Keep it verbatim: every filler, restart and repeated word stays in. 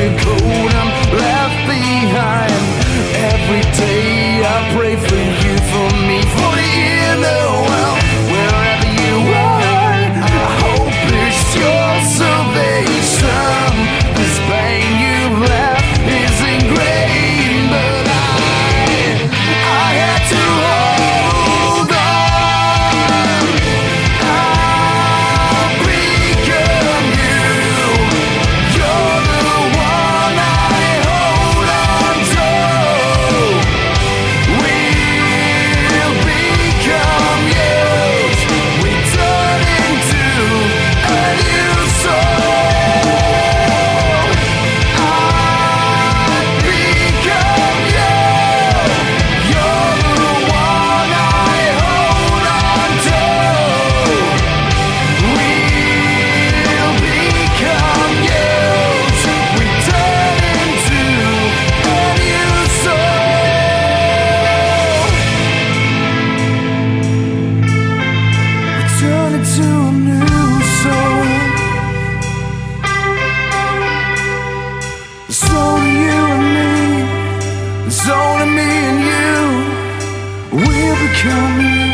the cold I'm left behind. Every day I pray for you, for me, for the inner world. Wherever you are, I hope it's your salvation. This pain you've left is ingrained, but I, I had to hold on. I'll become you. You're the one I hold on to. We'll become yours. We turn into a new soul. I become you. You're the one I hold on to. We'll become yours. We turn into a new soul. We turn into a new soul. It's only you and me. It's only me and you. We'll become you.